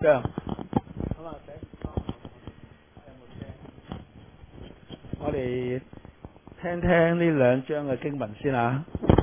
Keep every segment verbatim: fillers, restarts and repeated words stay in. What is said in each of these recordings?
章。好啊，有冇聽？我哋聽聽呢兩章嘅經文先啊。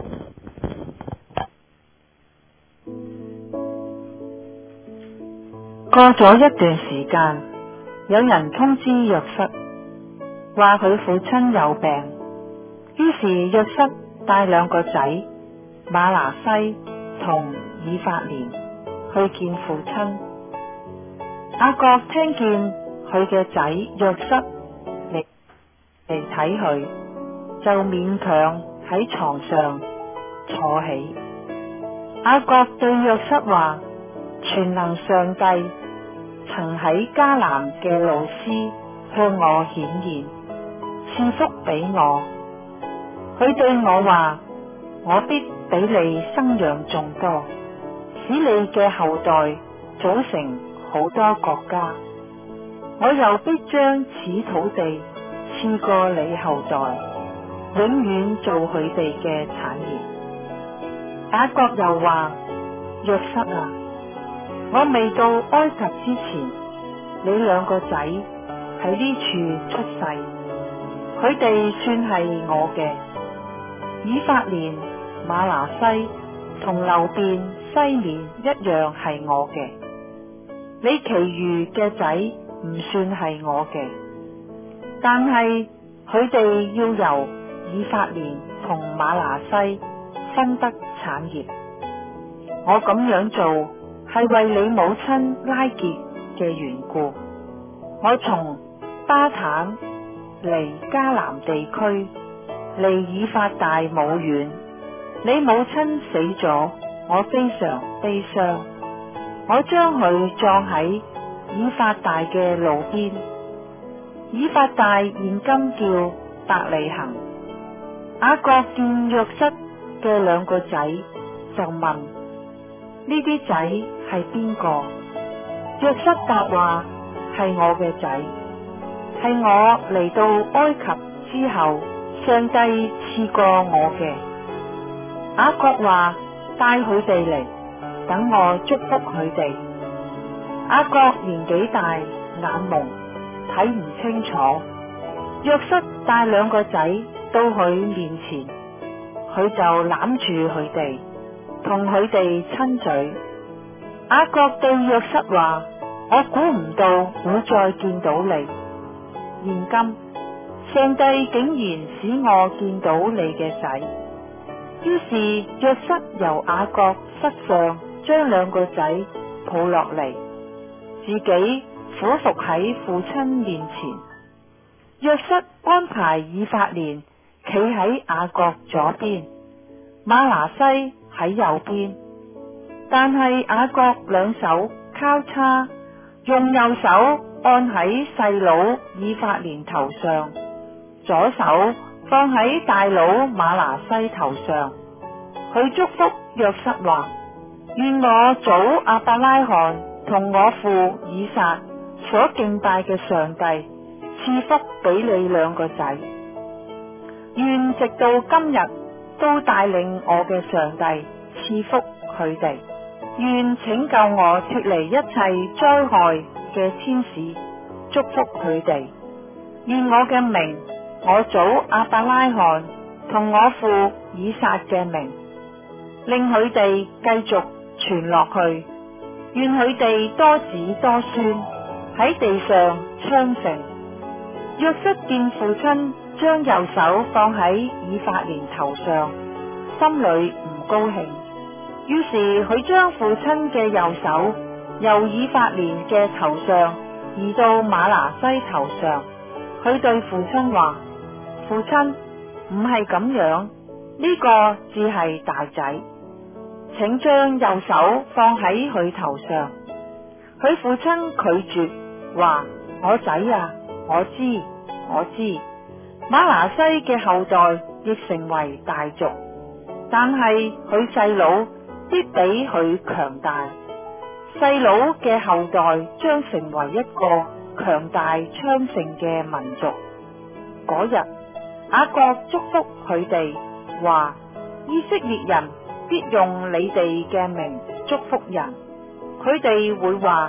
過咗一段時間，有人通知約瑟，話佢父親有病。於是約瑟帶兩個仔馬拿西同以法蓮去見父親。雅各聽見佢嘅仔約瑟嚟嚟睇佢，就勉強喺床上坐起。雅各對約瑟話：全能上帝曾喺迦南嘅路斯向我顯現，賜福俾我。佢對我話：我必俾你生養眾多，使你嘅後代組成好多國家。我又必將此土地賜過你後代，永遠做佢哋嘅產業。雅各又話：約瑟啊，我未到埃及之前，你兩個仔喺呢處出世，佢哋算係我嘅。以法蓮、馬拿西同流便、西面一樣係我嘅，你其餘嘅仔唔算係我嘅，但係佢哋要由以法蓮同馬拿西分得產業。我咁樣做係為你母親拉結嘅緣故。我從巴坦離迦南地區，離以法大冇遠。你母親死咗，我非常悲傷。我將佢葬喺以法大嘅路邊。以法大現今叫伯利恆。雅各見約瑟嘅兩個仔，就問：呢啲仔係邊個？約瑟答話：係我嘅仔，係我嚟到埃及之後，上帝賜過我嘅。雅各話：帶佢哋嚟，等我祝福佢哋。雅各年紀大，眼蒙，睇唔清楚。約瑟帶兩個仔到佢面前，佢就攬住佢哋，同佢哋親嘴。雅各對約瑟話：我估唔到會再見到你，現今上帝竟然使我見到你嘅仔。於是約瑟由雅各膝上將兩個仔抱落嚟，自己俯伏喺父親面前。約瑟安排以法蓮企喺雅各左邊，馬拿西喺右邊，但係雅各兩手交叉，用右手按喺細佬以法蓮頭上，左手放喺大佬馬拿西頭上。佢祝福約瑟話：願我祖亞伯拉罕同我父以撒所敬拜嘅上帝賜福俾你兩個仔，願直到今日都帶領我嘅上帝賜福佢哋，願拯救我脫離一切災害嘅天使祝福佢哋，願我嘅名，我祖亞伯拉罕同我父以撒嘅名，令佢哋繼續傳落去，願佢哋多子多孫喺地上昌盛。約瑟見父親將右手放喺以法蓮頭上，心裏唔高興，於是佢將父親嘅右手由以法蓮嘅頭上移到馬拿西頭上。佢對父親話：父親，唔係咁樣，呢個只係大仔，請將右手放喺佢頭上。佢父親拒絕，話：我仔啊，我知我知，馬拿西嘅後代亦成為大族，但係佢細佬必比佢強大，細佬嘅後代將成為一個強大昌盛嘅民族。嗰日雅各祝福佢哋，話：以色列人必用你哋嘅名祝福人，佢哋會話：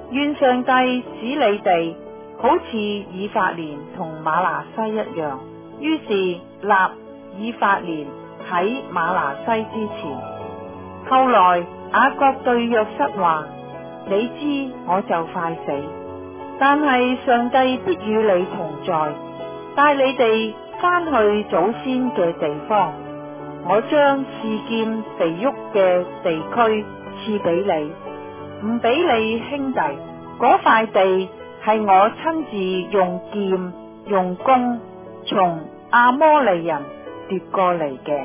願上帝使你哋好似以法蓮同瑪拿西一樣。於是立以法蓮喺瑪拿西之前。後來雅各對約瑟話：你知我就快死，但係上帝必與你同在，帶你哋返去祖先嘅地方。我將示劍肥沃嘅地區賜俾你，唔俾你兄弟。嗰塊地係我親自用劍用弓從亞摩利人奪過嚟嘅。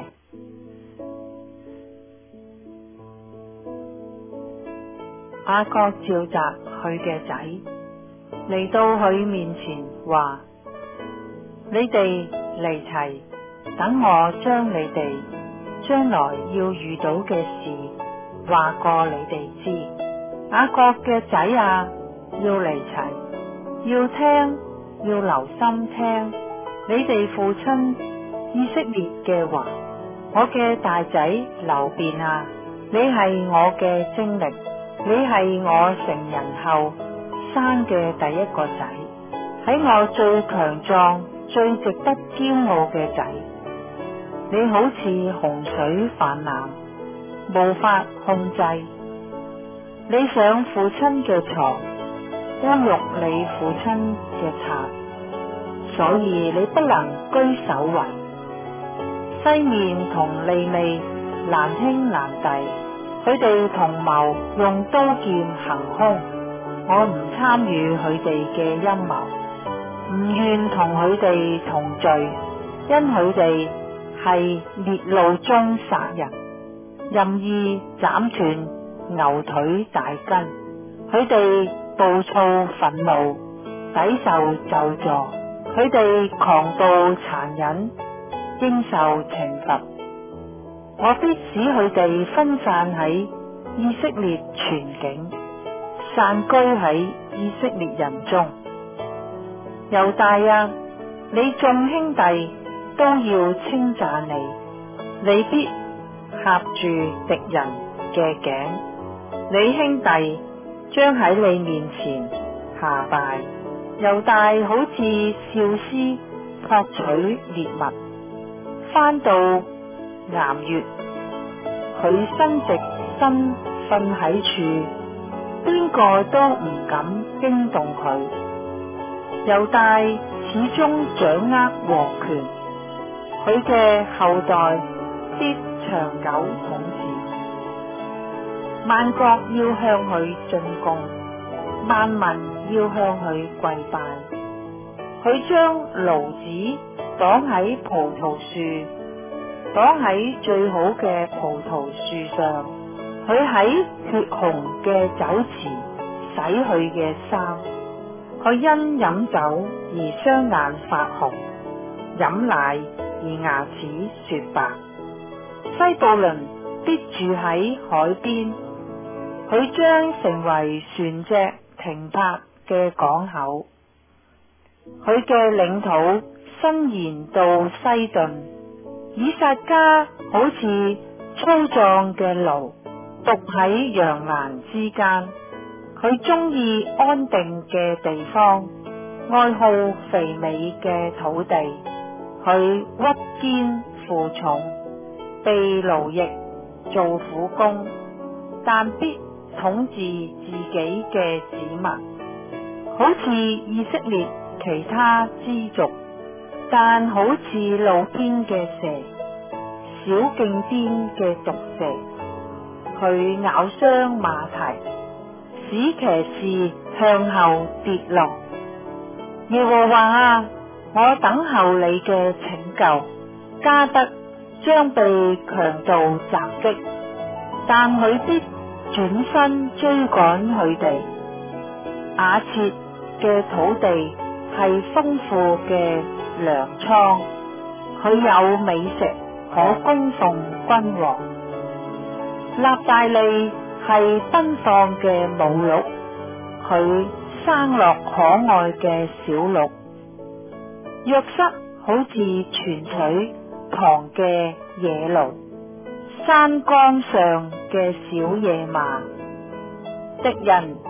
雅各召集佢嘅仔嚟到佢面前，話：你哋嚟齊，等我將你哋將來要遇到嘅事話過你哋知。雅各嘅仔啊，要嚟齊，要聽，要留心聽你哋父親以色列嘅話。我嘅大仔流便啊，你係我嘅精力，你係我成人後生嘅第一個仔，喺我最強壯、最值得驕傲嘅仔。你好似洪水泛濫，無法控制。你上父親嘅床，污辱你父親嘅賊，所以你不能居首位。西面同利未難兄難弟，佢哋同謀用刀劍行兇，我唔參與佢哋嘅陰謀，唔願同佢哋同罪，因佢哋係烈怒中殺人，任意斬斷牛腿大筋。佢哋暴躁憤怒，抵受咒詛，佢哋狂暴殘忍，應受懲罰。我必使佢哋分散喺以色列全境，散居喺以色列人中。猶大啊，你眾兄弟都要稱讚你，你必掐住敵人嘅頸，你兄弟將喺你面前下拜。猶大好似少師撲取獵物，翻到岩穴，佢伸直身瞓喺處，邊個都唔敢驚動佢。猶大始終掌握王權，佢嘅後代必長久統治。萬國要向佢進貢，萬民要向佢跪拜。佢將驢子擋喺葡萄樹，擋喺最好嘅葡萄樹上。佢喺血紅嘅酒池洗佢嘅衫。佢因飲酒而雙眼發紅，飲奶而牙齒雪白。西布倫必住喺海邊，佢將成為船隻停泊嘅港口。佢嘅領土伸延到西頓，以撒家好似粗壯嘅驢，獨喺羊欄之間。佢中意安定嘅地方，愛好肥美嘅土地。佢屈肩負重，被勞役做苦工，但必統治自己嘅子民，好似以色列其他支族，但好似路邊嘅蛇，小徑邊嘅毒蛇。佢咬傷馬蹄，使騎士向後跌落。耶和華啊，我等候你嘅拯救。迦得將被強盜襲擊，但佢必轉身追趕佢哋。亞設嘅土地係豐富嘅糧倉，佢有美食可供奉君王。納大利係奔放嘅母鹿，佢生落可愛嘅小鹿。約瑟好似泉水旁嘅野驢，山崗上嘅小野馬。敵人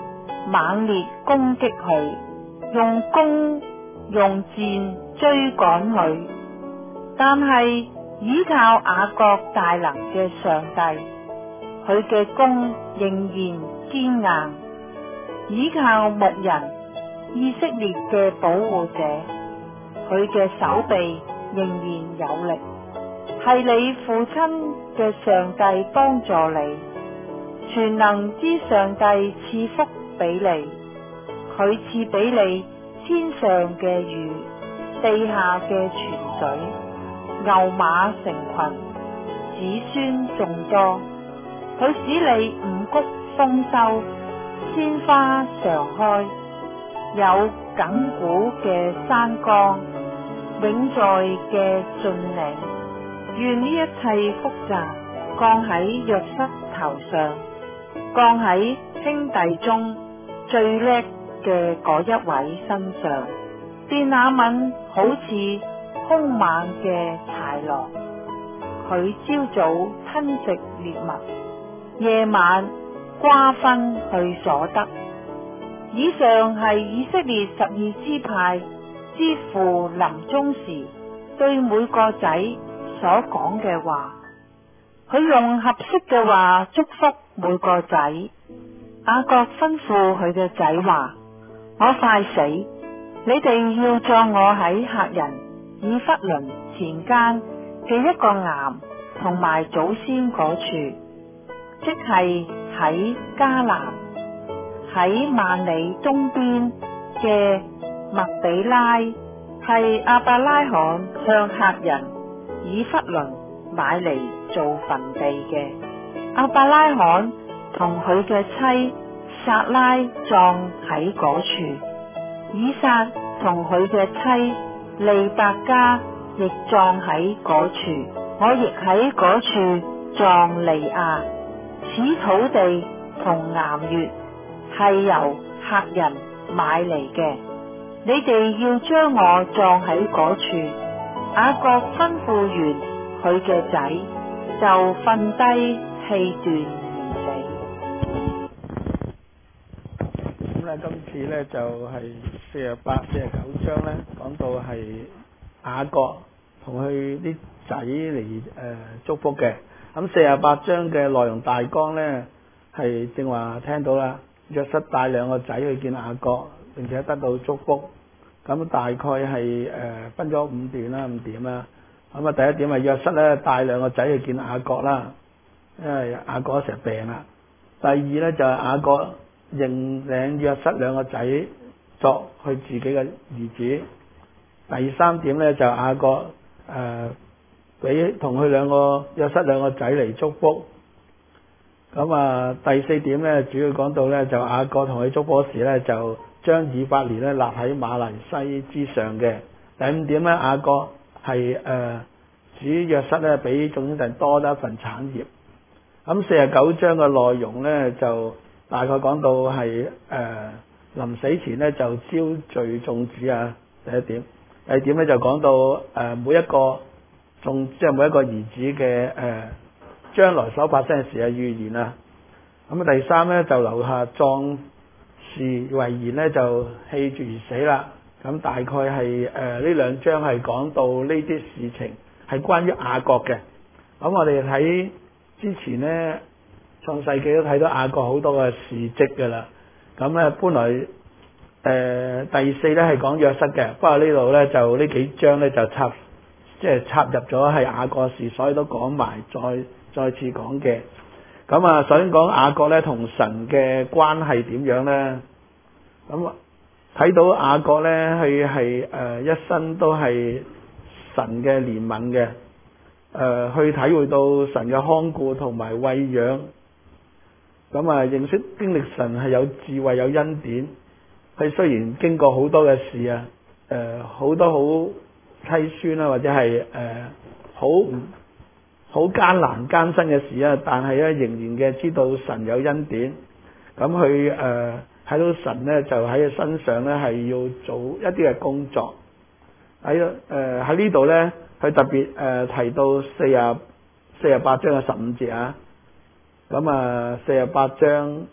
猛烈攻擊佢，用弓用箭追趕佢。但係依靠雅各大能嘅上帝，佢嘅弓仍然堅硬；依靠牧人以色列嘅保護者，佢嘅手臂仍然有力。係你父親嘅上帝幫助你，全能之上帝賜福俾你，佢賜俾你天上嘅雨，地下嘅泉水，牛馬成群，子孫眾多。佢使你五穀豐收，鮮花常開，有亙古嘅山岡，永在嘅峻嶺。願呢一切福澤降喺約瑟頭上，降喺兄弟中最叻嘅嗰一位身上。便雅憫好似兇猛嘅豺狼，佢朝早吞食獵物，夜晚瓜分去所得。以上係以色列十二支派之父臨終時對每個仔所講嘅話，佢用合適嘅話祝福每個仔。雅各吩咐佢嘅仔話：我快死，你哋要葬我喺赫人以弗倫田間嘅一個岩同埋祖先嗰處，即係喺迦南，喺萬里東邊嘅麥比拉，係亞伯拉罕向赫人以弗倫買嚟做墳地嘅。亞伯拉罕同佢嘅妻撒拉葬喺嗰處，以撒同佢嘅妻利百加亦葬喺嗰處，我亦喺嗰處葬利亞。此土地同岩穴係由赫人買嚟嘅，你哋要將我葬喺嗰處。雅各吩咐完佢嘅仔，就瞓低氣斷而死。 咁咧，今次咧就係四十八、四十九章咧，講到係雅各同佢啲仔嚟誒祝福嘅。咁四十八章嘅內容大綱咧，係正話聽到啦。約瑟帶兩個仔去見雅各，並且得到祝福。咁大概係誒、呃、分咗五段啦，五點啦。咁啊，第一點係約瑟咧帶兩個仔去見雅各啦，因為雅各成日病啦。第二咧就係雅各認領約瑟兩個仔作佢自己嘅兒子。第三點咧就雅各誒俾同佢兩個約瑟兩個仔嚟祝福。咁啊，第四點咧主要講到咧就雅各同佢祝福時咧就將以法蓮咧立喺馬拿西之上嘅。第五點咧雅各係誒指約瑟咧比眾兄弟多得一份產業。咁四十九章嘅內容咧就大概講到係誒臨死前咧就招聚眾子啊，第一點。第二點咧就講到誒、呃、每一個眾即係每一個兒子嘅誒、呃、將來所發生嘅事嘅預言啊。咁啊第三咧就留下壯士遺言咧就氣絕而死啦。咁大概係誒呢兩章係講到呢啲事情係關於雅各嘅。咁我哋睇之前咧創世紀都睇到雅各好多嘅事蹟噶啦。咁咧本來誒、呃、第四咧係講約瑟嘅，不過呢度咧就呢幾章咧就插即係插入咗係雅各事，所以都講埋再再次講嘅。咁啊首先講雅各咧同神嘅關係點樣咧？咁睇到雅各咧佢係誒一生都係神嘅憐憫嘅，誒、呃、去體會到神嘅看顧同埋餵養。咁啊認識經歷神係有智慧有恩典。佢雖然經過好多嘅事啊，誒、呃、好多好淒酸啦，或者係誒好好艱難艱辛嘅事啊，但係咧仍然嘅知道神有恩典。咁佢誒睇到神咧就喺佢身上咧係要做一啲嘅工作。喺誒喺呢度咧，佢特別誒、呃、提到四十四十八章嘅十五節啊。咁啊四十八章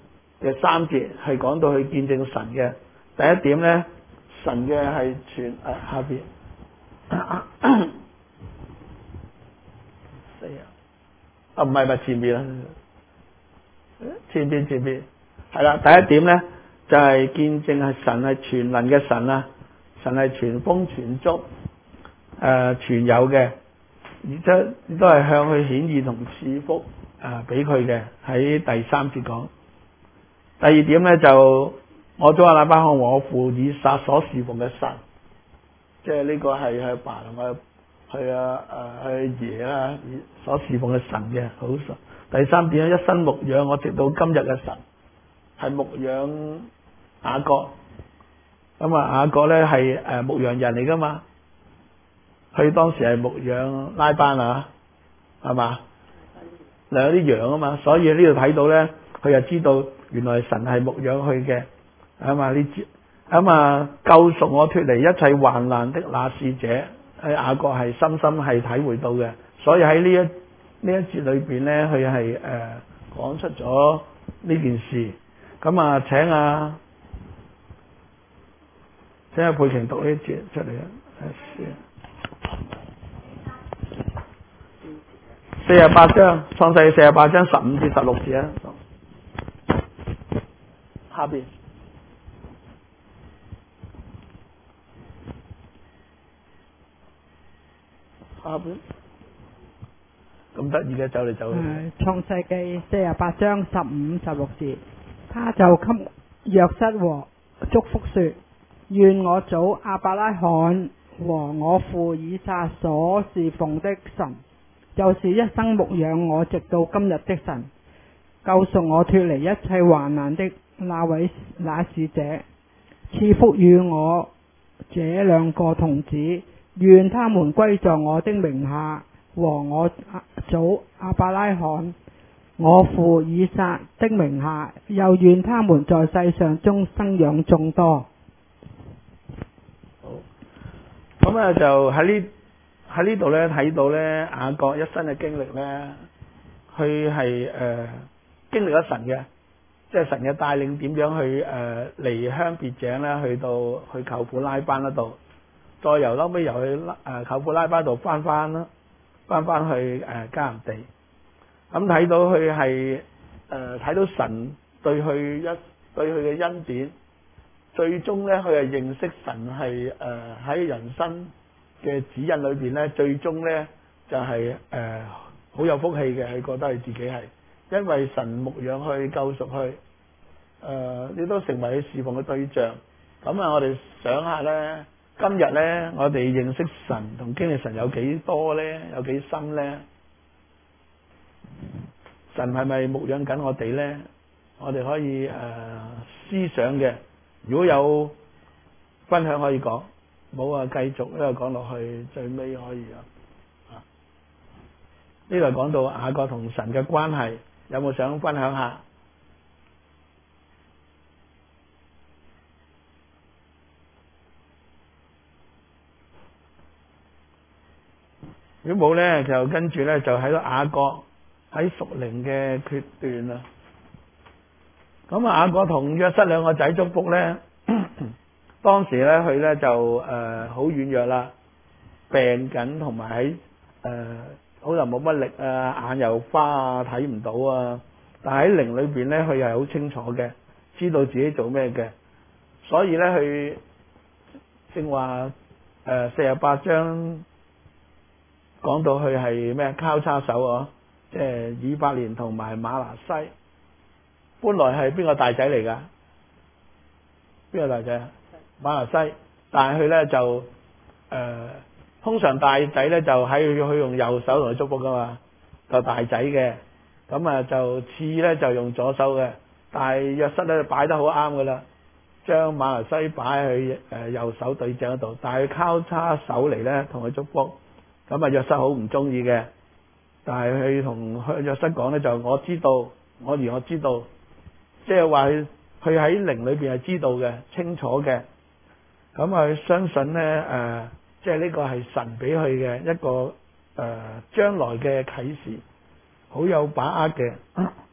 嘅三節係講到去見證神嘅。第一點咧，神嘅係全誒、啊、下邊四啊，啊唔係唔係前邊啊，前邊前邊係啦。第一點咧就係、是、見證係神係全能嘅神啊，神係全豐全足誒、呃、全有嘅，而且都係向佢顯現同賜福啊俾佢嘅。喺第三節講。第二點咧就我祖亞伯拉罕和我父以撒所侍奉嘅神，即係呢個係佢爸同佢佢阿誒佢爺啦所侍奉嘅神嘅好神。第三點咧，一生牧養我直到今日嘅神，係牧養雅各。咁啊雅各咧係誒牧羊人嚟噶嘛，佢當時係牧養拉班啊，係嘛？嗱有啲羊啊嘛，所以呢度睇到咧，佢就知道原來神係牧養佢嘅。咁啊呢節，咁啊救贖我脫離一切患難的那使者，喺雅各係深深係體會到嘅。所以喺呢一呢一節裏邊咧，佢係誒講出咗呢件事。咁啊請啊請阿佩瓊讀呢一節出嚟啊！四十八章創世四十八章十五至十六節啊，下邊。下邊咁得意嘅走嚟走去。 創世記四十八章十五十六節，他就給約瑟和祝福說：願我祖亞伯拉罕和我父以撒所侍奉的神，就是一生牧養我直到今日的神，救贖我脫離一切患難的那位那使者，賜福與我這兩個童子。願他們歸在我的名下，和我祖亞伯拉罕、我父以撒的名下，又願他們在世上中生養眾多。 好，咁啊就喺呢喺呢度咧睇到咧雅各一生嘅經歷咧，佢係誒經歷咗神嘅，即係神嘅帶領點樣去誒離鄉別井咧，去到去舅父拉班嗰度。再由後尾由去誒舅父拉班度翻翻啦，翻翻去誒迦南地。咁睇到佢係誒睇到神對佢一對佢嘅恩典，最終咧佢係認識神係誒喺人生嘅指引裏邊咧，最終咧就係誒好有福氣嘅。佢覺得佢自己係因為神牧養佢救贖佢，誒亦都成為佢侍奉嘅對象。咁啊，我哋想下咧。今日咧，我哋認識神同經歷神有幾多咧？有幾深咧？神係咪牧養緊我哋咧？我哋可以誒、呃、思想嘅。如果有分享可以講，冇啊繼續呢個講落去，最尾可以啊。呢度講到雅各同神嘅關係，有冇想分享下？如果冇咧，就跟住咧就喺度雅各喺屬靈嘅決斷啦。咁啊，雅各同約瑟兩個仔祝福咧，當時咧佢咧就誒好軟弱啦，病緊，同埋喺誒好似冇乜力啊，眼又花啊，睇唔到啊。但係喺靈裏邊咧，佢係好清楚嘅，知道自己做咩嘅。所以咧，佢正話誒四十八章。講到佢係咩交叉手啊，即係以法蓮同埋瑪拿西，本來係邊個大仔嚟噶？邊個大仔啊？瑪拿西，但係佢咧就誒、呃，通常大仔咧就喺佢用右手同佢祝福噶嘛，就大仔嘅，咁啊就次咧就用左手嘅，但係約瑟咧擺得好啱噶啦，將瑪拿西擺喺誒右手對正嗰度，但係佢交叉手嚟咧同佢祝福。咁啊，約瑟好唔中意嘅，但係佢同約瑟講咧，就我知道，我而我知道，即係話佢佢喺靈裏邊係知道嘅，清楚嘅。咁啊，佢相信咧誒，即係呢個係神俾佢嘅一個誒將、呃、來嘅啟示，好有把握嘅。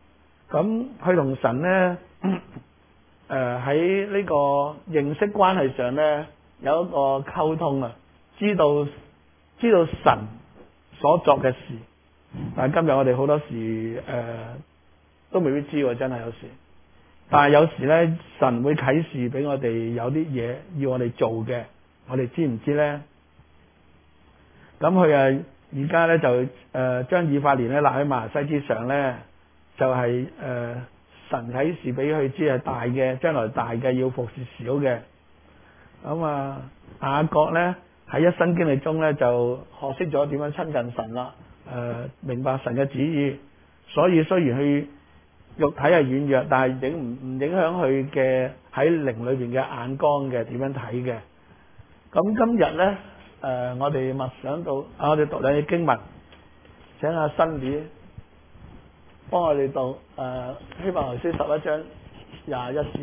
咁佢同神咧，誒喺呢個認識關係上咧有一個溝通啊，知道知道神所作嘅事。但係今日我哋好多時誒、呃、都未必知喎，真係有時。但係有時咧，神會啟示俾我哋有啲嘢要我哋做嘅，我哋知唔知咧？咁佢啊而家咧就誒將以法蓮咧立喺馬拿西之上咧，就係、是、誒、呃、神啟示俾佢知係大嘅，將來大嘅要服侍小嘅。咁啊雅各咧喺一生經歷中咧就學識咗點樣親近神啦，誒、呃、明白神嘅旨意，所以雖然佢肉體係軟弱，但係影唔唔影響佢嘅喺靈裏邊嘅眼光嘅點樣睇嘅。咁今日咧誒我哋默想到啊，我哋讀兩節經文，請阿新李幫我哋讀誒希伯來書十一章廿一節。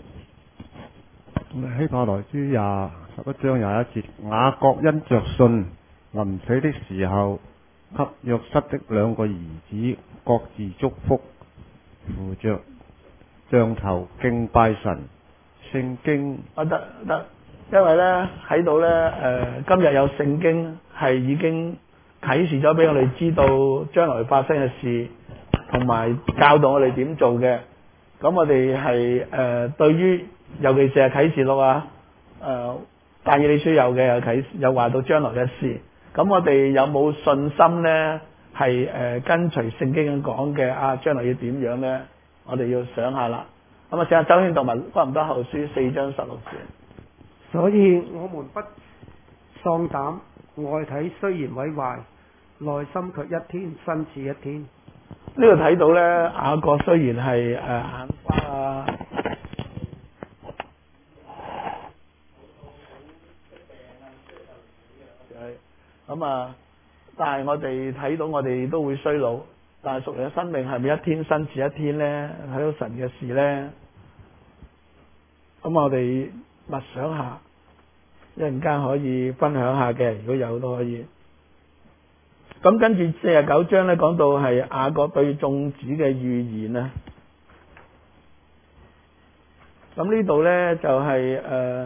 希伯來書廿十一章廿一節，雅各因着信臨死的時候，給約瑟的兩個兒子各自祝福，扶着杖頭敬拜神。聖經啊得得，因為咧喺度咧誒，今日有聖經係已經啟示咗俾我哋知道將來發生嘅事，同埋教導我哋點做嘅。咁我哋係誒對於尤其是係啟示錄啊，誒但以理書有嘅有啟有話到將來嘅事。咁我哋有冇信心咧？係誒、呃、跟隨聖經咁講嘅啊，將來要點樣咧？我哋要想下啦。咁啊，請阿周兄讀埋《哥林多後書》四章十六節。 所以我們不喪膽，外體雖然毀壞，內心卻一天新似一天。 呢度睇到咧，雅各雖然係誒、呃、眼花啊，咁啊，但係我哋睇到我哋都會衰老，但係屬靈嘅生命係咪一天新似一天咧？睇到神嘅事咧，咁我哋默想下，一陣間可以分享下嘅，如果有都可以。咁跟住四十九章咧，講到係雅各對眾子嘅預言啊。咁呢度咧就係誒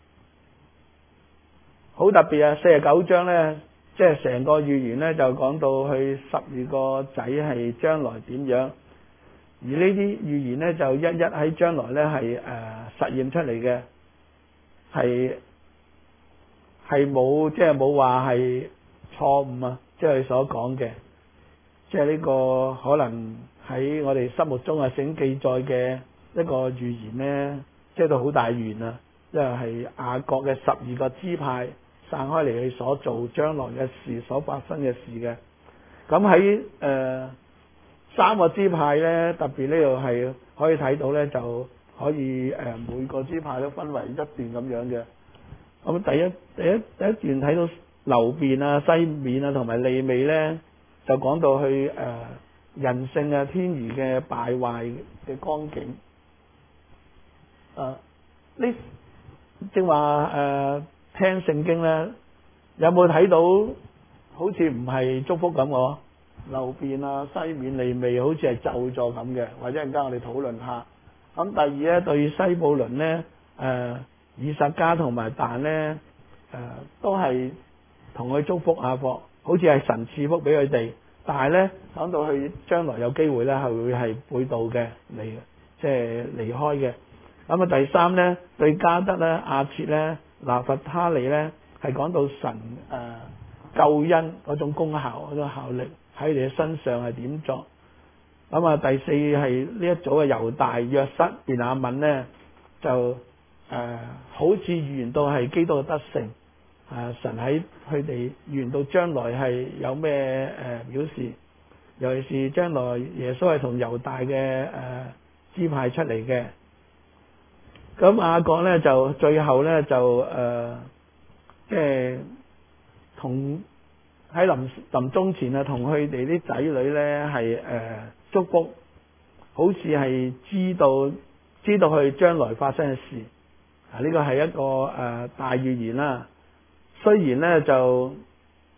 好特別啊！四十九章咧，即係成個預言咧就講到佢十二個仔係將來點樣，而呢啲預言咧就一一喺將來咧係誒實驗出嚟嘅，係係冇即係冇話係錯誤啊！即係佢所講嘅，即係呢個可能喺我哋心目中啊，聖經記載嘅一個預言咧，即係都好大預言啊！因為係雅各嘅十二個支派散開嚟，佢所做將來嘅事，所發生嘅事嘅。咁喺誒三個支派咧，特別呢度係可以睇到咧，就可以誒、呃、每個支派都分為一段咁樣嘅。咁第一第一第一段睇到流便啊、西面啊同埋利未咧，就講到去誒、呃、人性啊、天餘嘅敗壞嘅光景。啊，呢正話誒聽聖經咧，有冇睇到好似唔係祝福咁喎？流便啊、西面、利未好似係咒詛咁嘅，或者陣間我哋討論下。咁第二咧，對西布倫咧，誒、呃、以撒迦同埋但咧，誒、呃、都係同佢祝福雅各，好似係神賜福俾佢哋，但係咧講到佢將來有機會咧係會係背道嘅離，即係離開嘅。咁啊第三咧，對加德咧、亞設咧、拿弗他利咧，係講到神誒、呃、救恩嗰種功效、嗰種效力喺你嘅身上係點作。咁啊第四係呢一組嘅猶大、約瑟、便雅憫咧，就誒、呃、好似預言到係基督嘅得勝。啊！神喺佢哋預言到將來係有咩誒、呃、表示，尤其是將來耶穌係同猶大嘅誒支派出嚟嘅。咁雅各咧就最後咧就誒，即係同喺臨臨終前啊，同佢哋啲仔女咧係誒祝福，好似係知道知道佢將來發生嘅事。啊！呢個係一個誒、呃、大預言啦。雖然咧就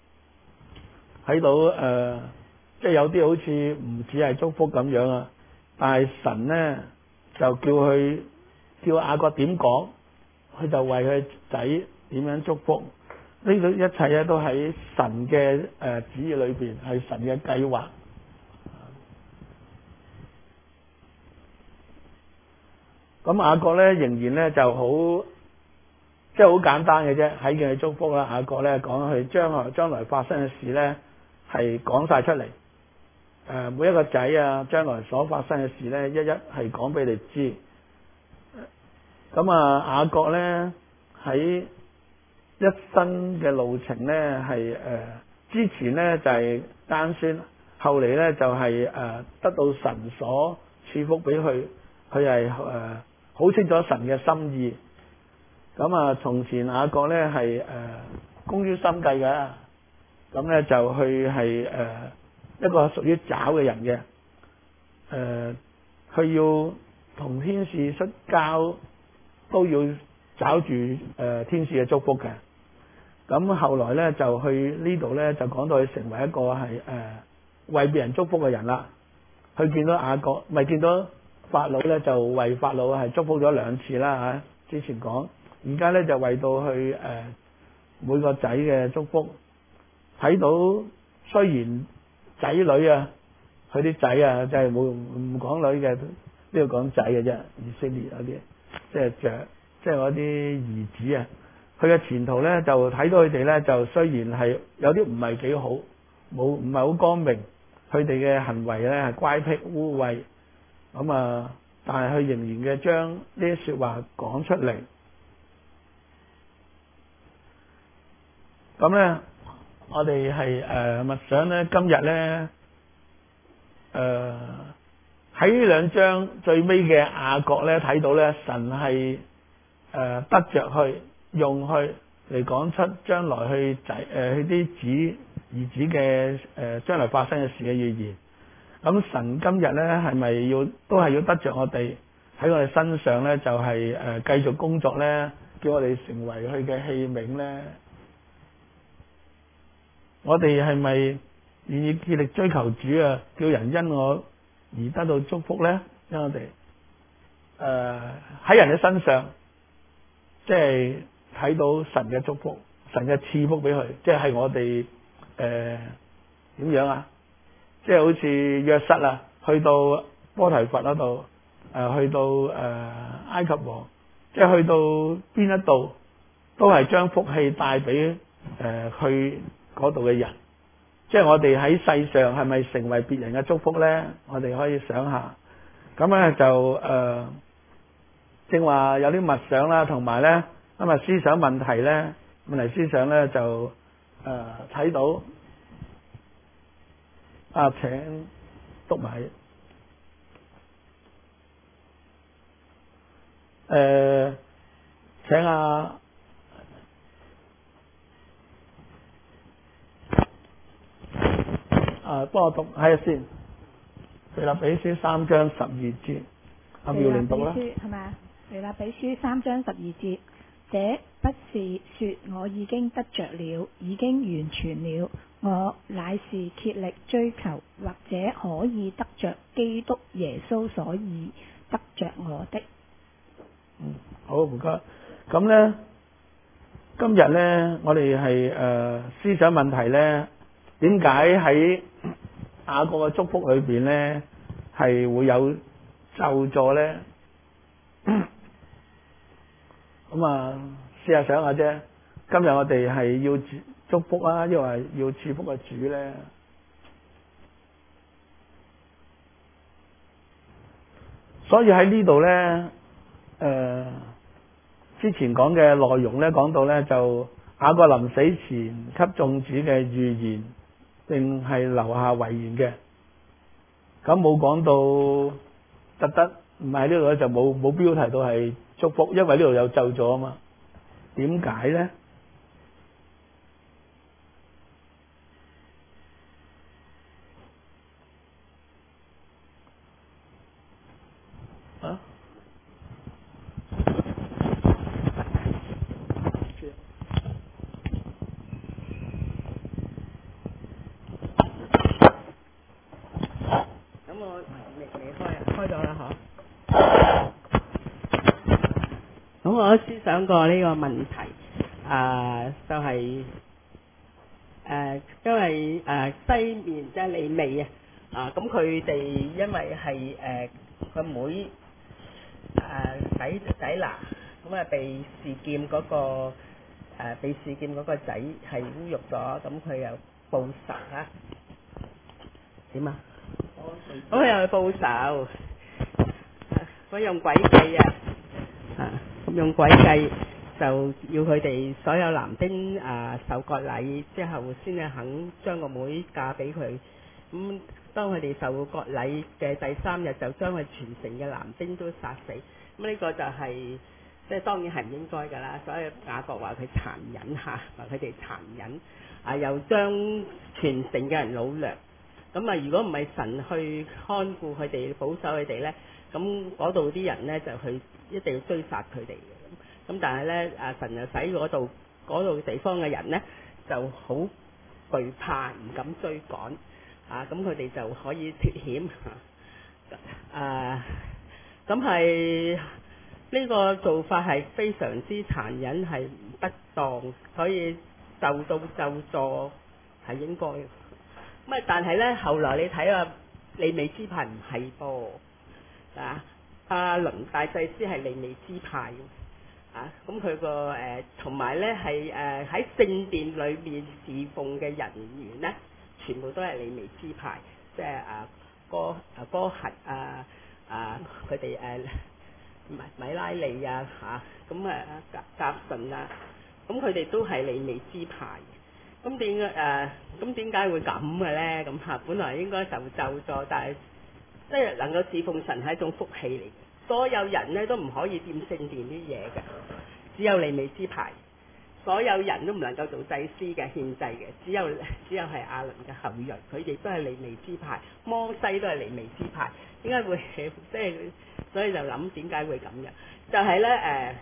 睇到誒、呃，即係有啲好似唔似係祝福咁樣啊， 但係神呢，就叫佢叫雅各點講，佢就為佢仔點樣祝福。呢個一切咧都喺神嘅誒旨意裏邊，係神嘅計劃。咁雅各咧仍然咧就好，即係好簡單嘅啫，喺佢祝福啦。雅各咧講佢將來將來發生嘅事咧係講晒出嚟。誒，每一個仔啊，將來所發生嘅事咧，一一係講俾你知。咁啊，雅各咧喺一生嘅路程咧係誒之前咧就係單宣，後嚟咧就係誒得到神所賜福俾佢，佢係誒好清楚神嘅心意。咁啊，從前雅各咧係誒工於心計嘅，咁咧就去係誒一個屬於爪嘅人嘅，誒佢要同天使摔交都要找住誒天使嘅祝福嘅。咁後來咧就去呢度咧就講到佢成為一個係誒、呃、為別人祝福嘅人啦。佢見到雅各，咪見到法老咧就為法老係祝福咗兩次啦嚇。之前講，而家咧就為到去誒、呃、每個仔嘅祝福。睇到雖然仔女啊，佢啲仔啊，就係冇唔講女嘅，呢度講仔嘅啫。以色列嗰啲即係着，即係嗰啲兒子啊。佢嘅前途咧，就睇到佢哋咧，就雖然係有啲唔係幾好，冇唔係好光明，佢哋嘅行為咧係乖僻污穢，咁啊，但係佢仍然嘅將呢啲説話講出嚟。咁咧，我哋係誒默想咧，今日咧誒喺呢兩章最尾嘅雅各咧，睇到咧神係誒、呃、得着去。用去嚟講出將來去仔誒去啲子兒子嘅誒將來發生嘅事嘅預言。咁神今日咧係咪要都係要得着我哋喺我哋身上咧，就係、是、誒、呃、繼續工作咧，叫我哋成為佢嘅器皿咧？我哋係咪願意竭力追求主啊？叫人因我而得到祝福咧？因我哋誒喺人嘅身上，即係。睇到神嘅祝福，神嘅賜福俾佢，即係我哋誒點樣啊？即係好似約瑟啊，去到波提佛嗰度，誒、呃、去到誒、呃、埃及王，即係去到邊一度，都係將福氣帶俾誒去嗰度嘅人。即係我哋喺世上係咪成為別人嘅祝福咧？我哋可以想下。咁咧就誒、呃，正話有啲默想啦，同埋咧。咁啊，思想問題咧，問題思想咧就誒睇、呃、到啊，請讀埋誒、呃，請啊啊，幫我讀睇下先，腓立比書三章十二節，阿妙蓮讀啦， 係咪啊？腓立比書三章十二節。這不是說我已經得着了，已經完全了，我乃是竭力追求，或者可以得着基督耶穌所以得着我的。 嗯，好唔該。咁咧，今日咧，我哋係誒思想問題咧，點解喺雅各嘅祝福裏邊咧係會有咒詛咧？咁啊，試下想下啫。今日我哋係要祝福啊，抑或係要賜福嘅主咧？所以喺呢度咧，誒、呃，之前講嘅內容咧，講到咧就雅各臨死前給眾子嘅預言，定係留下遺言嘅。咁冇講到特登，唔係呢度咧就冇冇標題到係祝福，因為呢度有咒咗啊嘛。點解咧？啊？咁我離離開啊，開咗。 我思想過呢個問題，啊，就係、誒，因為誒西面即係利未啊，啊，咁佢哋因為係誒個妹誒仔仔拿，咁啊被示劍嗰個誒被示劍嗰個仔係侮辱咗，咁佢又報仇啊？點啊？咁佢又去報仇，佢用詭計啊！啊，用詭計就要佢哋所有男丁啊受割禮之後，先至肯將個妹嫁俾佢。咁當佢哋受割禮嘅第三日，就將佢全城嘅男丁都殺死。咁呢個就係、是、即係當然係唔應該㗎啦。所以雅各話佢殘忍嚇，話佢哋殘忍啊，又將全城嘅人擄掠。咁啊，如果唔係神去看顧佢哋、保守佢哋呢，咁嗰度啲人呢，就去一定要追殺佢哋嘅。咁但係呢，啊神就使嗰度嗰度地方嘅人呢，就好懼怕，唔敢追趕。啊，咁佢哋就可以脫險。啊，咁係呢個做法係非常之殘忍，係不當，所以受到咒詛係應該嘅。咁啊，但係咧，後來你睇下利未支派唔係噃啊，阿倫大祭司係利未支派啊，咁佢個誒同埋咧係誒喺聖殿裏面侍奉嘅人員咧，全部都係利未支派，即係啊哥啊哥轄啊啊佢哋誒米米拉利啊嚇，咁啊甲甲順啊，咁佢哋都係利未支派。咁點嘅誒？咁點解會咁嘅咧？咁嚇，本來應該受咒詛，但係即係能夠侍奉神係一種福氣嚟嘅。所有人咧都唔可以掂聖殿啲嘢嘅，只有利未支派。所有人都唔能夠做祭司嘅獻祭嘅，只有只有係亞倫嘅後裔，佢哋都係利未支派。摩西都係利未支派。點解會即係？所以就諗點解會咁嘅？就係咧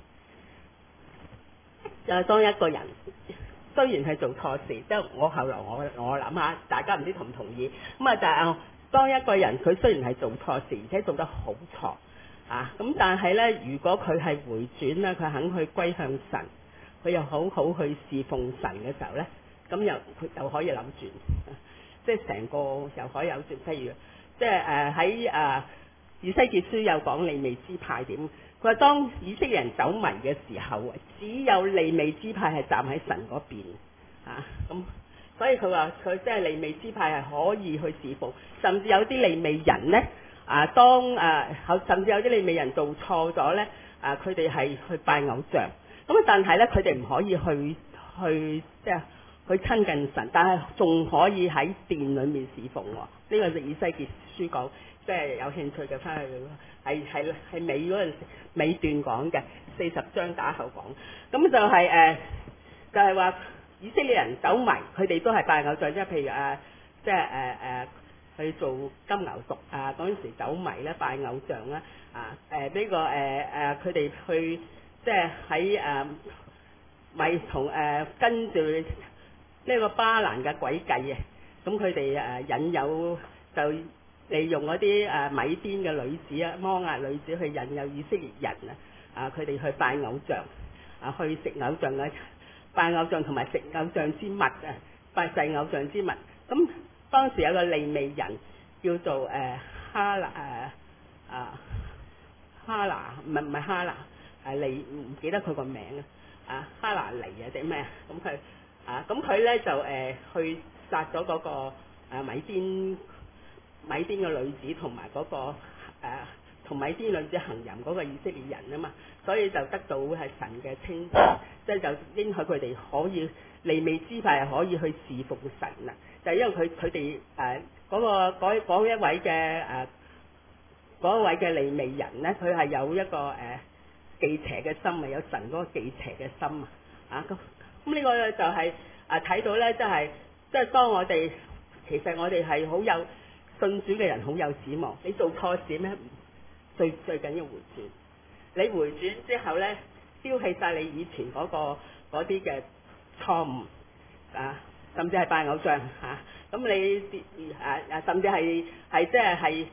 誒，就係當一個人。雖然係做錯事，即係我後來我我諗下，大家唔知同唔同意咁啊？就係當一個人佢雖然係做錯事，而且做得好錯啊，咁但係咧，如果佢係回轉啦，佢肯去歸向神，佢又好好去侍奉神嘅時候咧，咁又佢又可以扭轉，即係成個又可以扭轉。譬如即係誒喺誒以西結書有講利未支派點。佢話當以色列人走迷嘅時候，只有利未支派係站喺神嗰邊啊，咁所以佢話佢即係利未支派係可以去侍奉，甚至有啲利未人咧啊，當誒、啊、甚至有啲利未人做錯咗咧啊，佢哋係去拜偶像，咁但係咧佢哋唔可以去去即係去親近神，但係仲可以喺殿裏面侍奉喎。呢、這個就以西結書講。即係有興趣嘅翻去，係係係尾嗰陣時尾段講嘅，四十章打後講。咁就係、是、誒、呃，就係、是、話以色列人走迷，佢哋都係拜偶像，即係譬如誒，即係誒誒去做金牛犢啊嗰陣時走迷咧拜偶像啦啊誒呢、這個誒誒佢哋去即係喺誒咪同誒跟住呢個巴蘭嘅詭計啊，咁佢哋誒引誘就。利用嗰啲誒米甸嘅女子啊，摩押女子去引誘以色列人啊，啊佢哋去拜偶像，啊去食偶像嘅拜偶像同埋食偶像之物啊，拜祭偶像之物。咁當時有個利未人叫做誒、呃、哈拿誒啊哈拿，唔係唔係哈拿，係利唔記得佢個名啊，啊哈拿尼啊定咩啊？咁佢啊咁佢咧就誒、呃、去殺咗嗰個誒米甸。米甸嘅女子同埋嗰個誒同、呃、米甸女子行淫嗰個以色列人啊嘛，所以就得到係神嘅稱讚，即係就應許佢哋可以利未支派係可以去侍奉神啦。就係、因為佢佢哋誒嗰個嗰嗰一位嘅誒嗰一位嘅利未人咧，佢係有一個誒、呃、忌邪嘅心啊，有神嗰個忌邪嘅心啊，啊咁咁呢個就係誒睇到咧，即係即係當我哋其實我哋係好有。信主嘅人好有指望，你做錯事咩？最最緊要回轉。你回轉之後咧，丟棄晒你以前嗰、嗰個嗰啲嘅錯誤啊，甚至係拜偶像嚇。咁、啊、你誒誒、啊，甚至係係即係係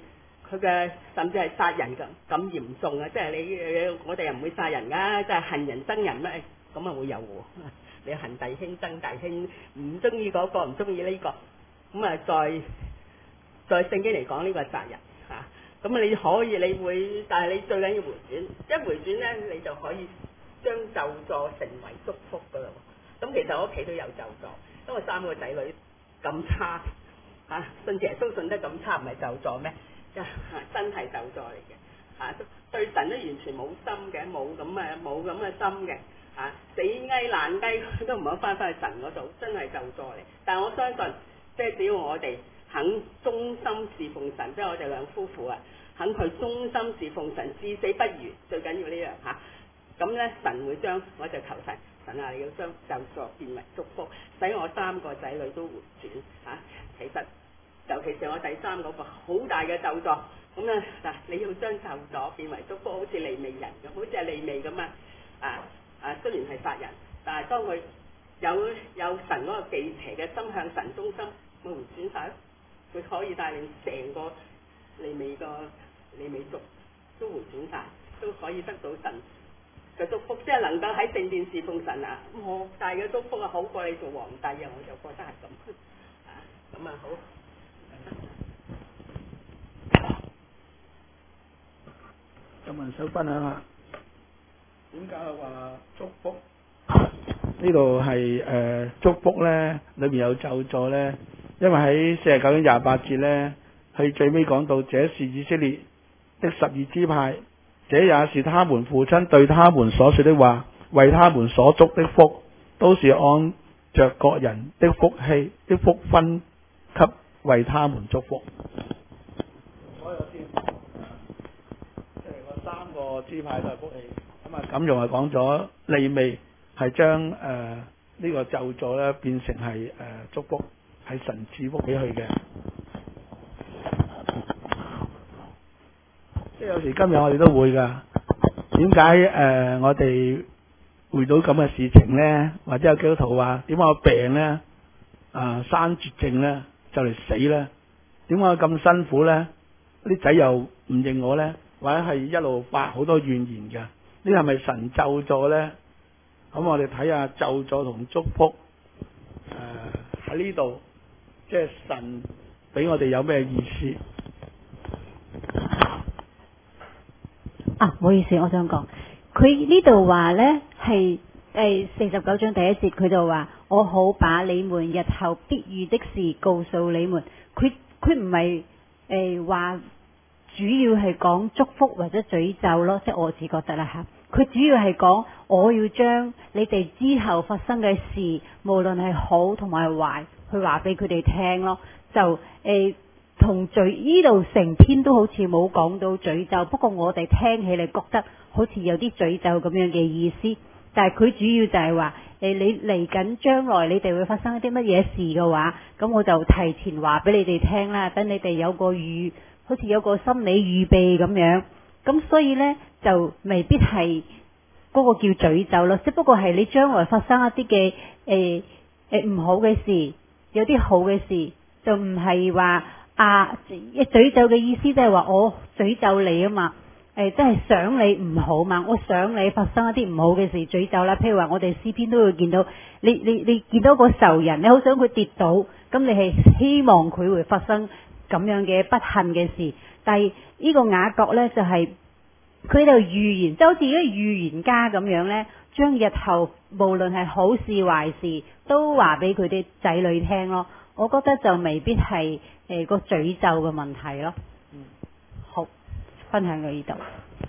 佢嘅甚至係殺人咁咁嚴重啊！即係你我哋又唔會殺人㗎，即係恨人憎人咩？咁啊會有喎。你恨弟兄憎弟兄，唔中意嗰個，唔中意呢個，咁啊再再聖經嚟講呢個係殺人嚇。咁、啊、你可以你會，但係你最緊要回轉，一回轉咧你就可以將咒詛成為祝福㗎啦。咁其實我屋企都有咒詛，因為三個仔女咁差嚇、啊，信耶穌信得咁差，唔係咒詛咩？真係咒詛嚟嘅嚇，對神都完全冇心嘅，冇咁嘅冇咁嘅心嘅嚇、啊，死雞爛雞都唔好翻返去神嗰度，真係咒詛嚟。但係我相信，即係只要我哋肯忠心侍奉神，即係我哋兩夫婦啊，肯去忠心侍奉神，至死不渝，最緊要呢樣嚇。咁、啊、咧神會將我就求神，神啊你要將咒詛變為祝福，使我三個仔女都回轉嚇、啊。其實。尤其是我第三嗰個好大嘅咒詛，咁咧嗱，你要將咒詛變為祝福，好似利未人咁，好似係利未咁啊！啊啊，雖然係殺人，但係當佢有有神嗰個忌邪嘅心向神忠心，會回轉晒咯。佢可以帶領成個利未個利未族都回轉晒，都可以得到神嘅祝福，即係能夠喺聖殿侍奉神啊！莫大嘅祝福啊，好過你做皇帝啊！我就覺得係咁啊，咁啊好。 有冇人想分享下點解話祝福呢度係誒祝福咧？裏面有咒詛咧？因為喺四十九章廿八節咧，佢最尾講到，這是以色列的十二支派，這也是他們父親對他們所說的話，為他們所祝的福，都是按着各人的福氣的福分給為他們祝福。所有支即係嗰三個支派都係福氣。咁啊，咁用係講咗利未係將誒呢個咒詛咧變成係誒、呃、祝福，係神賜福俾佢嘅。即係有時今日我哋都會㗎。點解誒我哋遇到咁嘅事情咧？或者有基督徒話點解我病咧？啊、呃，生絕症咧，就嚟死咧？點解我咁辛苦咧？啲仔又唔認我咧？或者係一路發好多怨言嘅？呢係咪神咒詛咧？咁我哋睇下咒詛同祝福誒喺呢度，即係神俾我哋有咩意思？ 啊，唔好意思，我想講，佢呢度話呢係誒四十九章第一節，佢就話我好把你們日後必遇的事告訴你們。佢佢唔係誒話主要係講祝福或者詛咒咯，即係我自覺得啦吓。佢主要係講我要將你哋之後發生嘅事，無論係好同埋壞，去話俾佢哋聽咯。就誒。同詛呢度成篇都好似冇講到詛咒，不過我哋聽起嚟覺得好似有啲詛咒咁樣嘅意思。但係佢主要就係話誒，你嚟緊將來你哋會發生一啲乜嘢事嘅話，咁我就提前話俾你哋聽啦，等你哋有個預，好似有個心理預備咁樣。咁所以呢，就未必係嗰個叫詛咒咯，只不過係你將來發生一啲嘅誒誒唔好嘅事，有啲好嘅事，就唔係話。啊！一詛咒嘅意思即係話我詛咒你啊嘛，誒即係想你唔好嘛，我想你發生一啲唔好嘅事詛咒啦。譬如話我哋詩篇都會見到，你你你見到個仇人，你好想佢跌倒，咁你係希望佢會發生咁樣嘅不幸嘅事。但係呢個雅各呢，就係佢喺度預言，即係好似一個預言家咁樣呢，將日後無論係好事壞事都話俾佢啲仔女聽咯。我覺得就未必係誒個詛咒嘅問題咯。嗯，好，分享到呢度。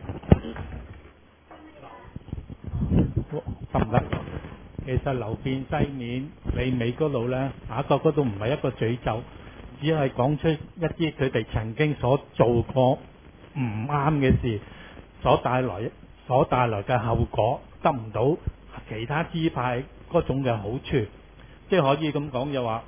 得唔得？其實流便西面利未嗰度咧，雅各嗰度唔係一個詛咒，只係講出一啲佢哋曾經所做過唔啱嘅事，所帶來所帶來嘅後果，得唔到其他支派嗰種嘅好處，即係可以咁講就話。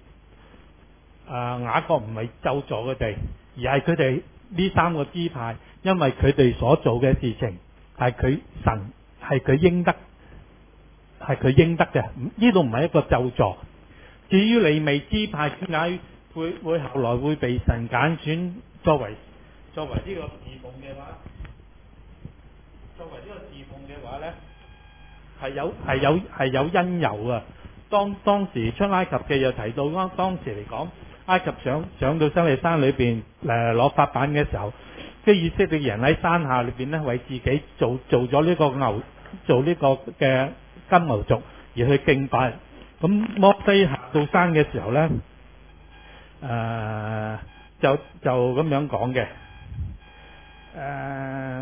啊！雅各唔係咒詛佢哋，而係佢哋呢三個支派，因為佢哋所做嘅事情係佢神係佢應得，係佢應得嘅。呢度唔係一個咒詛。至於利未支派點解會會後來會被神揀選作為作為呢個侍奉嘅話，作為呢個侍奉嘅話咧，係有係有係有因由啊！當當時出埃及記又提到，當當時嚟講，埃及上上到西利山裏邊誒攞法版嘅時候，啲以色列人喺山下裏邊咧為自己做做咗呢個牛，做呢個嘅金牛犢而去敬拜。咁摩西下到山嘅時候咧，誒、呃、就就咁樣講嘅，誒、呃。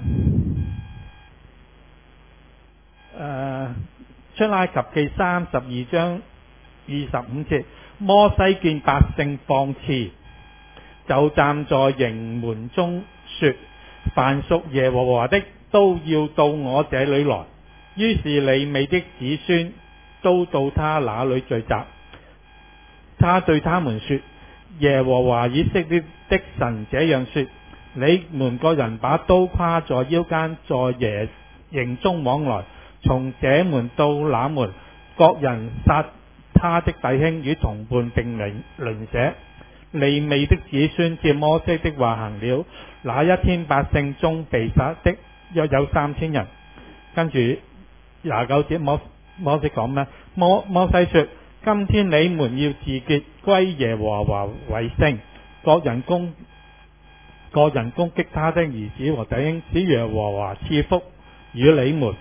誒、呃、出埃及記三十二章二十五節，摩西見百姓放肆，就站在營門中說：凡屬耶和華的都要到我這裏來。於是利未的子孫都到他那裏聚集。他對他們說：耶和華以色列的神這樣說：你們個人把刀跨在腰間，在耶營中往來，從這門到那門，各人殺他的弟兄與同伴並鄰鄰舍。利未的子孫照摩西的話行了。那一天百姓中被殺的約有三千人。跟住廿九節摩摩西講咩？摩摩西說：今天你們要自潔，歸耶和華為聖，各人攻各人攻擊他的兒子和弟兄，使耶和華賜福與你們。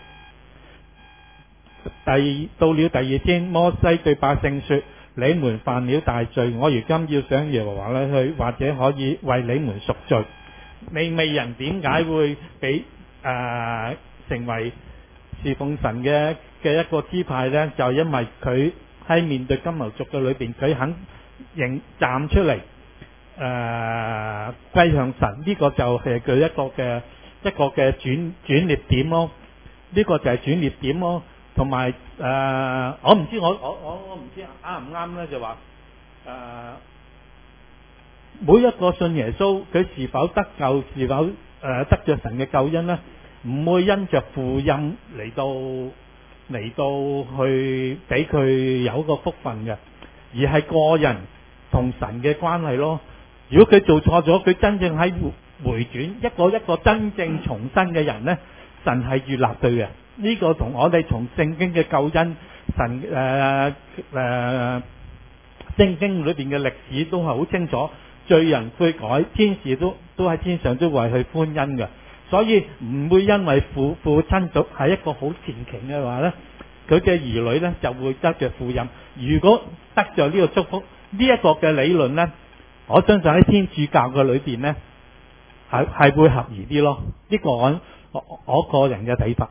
第到了第二天，摩西對百姓說：你們犯了大罪，我如今要上耶和華那裏去，或者可以為你們贖罪。利未人點解會俾誒、呃、成為侍奉神嘅嘅一個支派呢？就因為佢喺面對金牛族嘅裏邊，佢肯認站出嚟誒歸向神，呢、這個就係佢一個嘅一個嘅轉轉捩點咯。呢、這個就係轉捩點咯。同埋誒，我唔知我我我我唔知啱唔啱咧，就話誒、呃，每一個信耶穌，佢是否得救，是否誒、呃、得着神嘅救恩咧，唔會因着福音嚟到嚟到去俾佢有一個福分嘅，而係個人同神嘅關係咯。如果佢做錯咗，佢真正喺回轉一個一個真正重生嘅人咧，神係悅納佢嘅。呢個同我哋從聖經嘅救恩、神誒誒、呃呃、聖經裏邊嘅歷史都係好清楚，罪人悔改，天使都都喺天上都為佢歡欣嘅，所以唔會因為父父親族係一個好虔誠嘅話咧，佢嘅兒女咧就會得着福音。如果得着呢個祝福，呢、這、一個嘅理論咧，我相信喺天主教嘅裏邊咧係係會合宜啲咯。呢、這個我我我個人嘅睇法。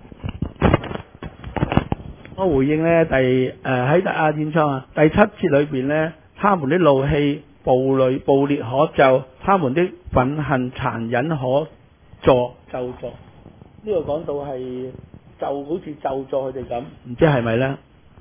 我回應呢，第誒喺阿演唱啊第七節裏邊呢，他們的怒氣暴戾暴烈可咒，他們的憤恨殘忍可詛咒詛。呢個講到係就好似咒詛佢哋咁，唔知係咪呢？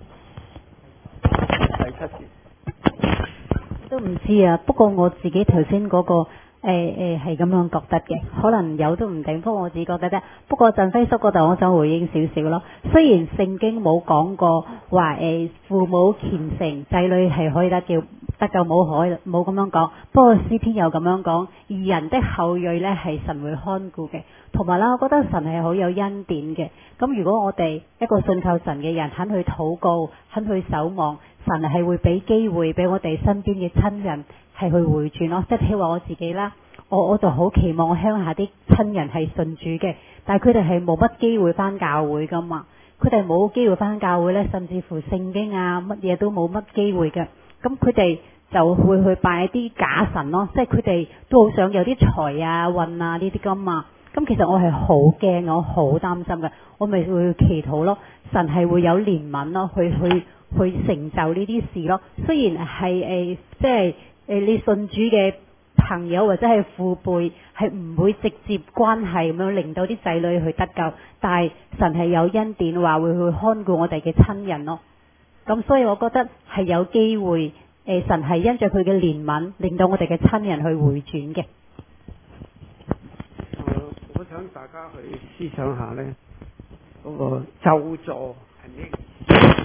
第七節都唔知啊，不過我自己頭先嗰個。誒誒係咁樣覺得嘅，可能有都唔定，不過我自己覺得啫。不過振輝叔嗰度，我想回應少少咯。雖然聖經冇講過話誒父母虔誠，仔女係可以得叫得救，冇可冇咁樣講。不過詩篇有咁樣講，義人的後裔咧係神會看顧嘅。同埋啦，我覺得神係好有恩典嘅。咁如果我哋一個信靠神嘅人肯去禱告，肯去守望，神係會俾機會俾我哋身邊嘅親人係去回轉咯。即係譬如話我自己啦，我我就好期望我鄉下啲親人係信主嘅，但係佢哋係冇乜機會返教會噶嘛，佢哋冇機會返教會呢，甚至乎聖經啊乜嘢都冇乜機會嘅，咁佢哋就會去拜啲假神咯，即係佢哋都好想有啲財啊運啊呢啲噶嘛，咁其實我係好驚，我好擔心嘅，我咪會祈禱咯，神係會有憐憫咯，去去去成就呢啲事咯，雖然係誒、呃、即係誒、呃、你信主嘅朋友或者係父輩係唔會直接關係咁樣令到啲仔女去得救，但係神係有恩典話會去看顧我哋嘅親人咯。咁所以我覺得係有機會，誒、呃、神係因着佢嘅憐憫，令到我哋嘅親人去回轉嘅。 我想大家去思想下呢，嗰、那個咒詛係咩意思？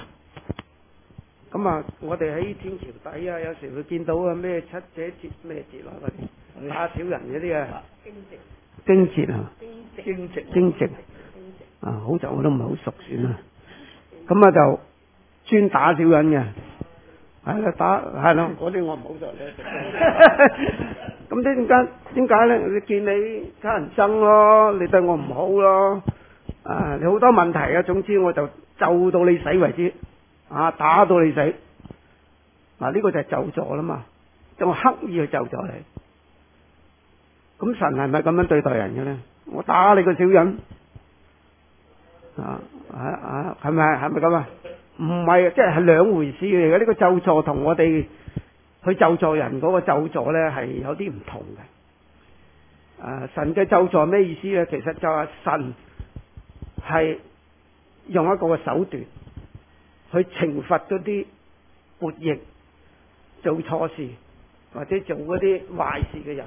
咁啊，我哋喺天橋底啊，有時會見到啊咩七姐節咩節啊嗰啲， 打小人嗰啲啊， 經經節啊， 經直經直啊，好就我都唔係好熟算啦。咁啊就專打小人嘅，係啦打係咯，嗰啲我唔好熟咧。咁點解點解咧？你見你乞人憎咯，你對我唔好咯，啊你好多問題啊。總之我就咒到你死為止，啊打到你死。嗱呢個就係咒詛啦嘛，就我刻意去咒詛你。咁神係咪咁樣對待人嘅咧？我打你個小人，啊啊啊，係咪係咪咁啊？唔係，即係係兩回事嚟嘅。呢個咒詛同我哋去咒詛人嗰個咒詛咧係有啲唔同嘅。啊，神嘅咒詛咩意思咧？其實就係神係用一個嘅手段去懲罰嗰啲悖逆、做錯事或者做嗰啲壞事嘅人。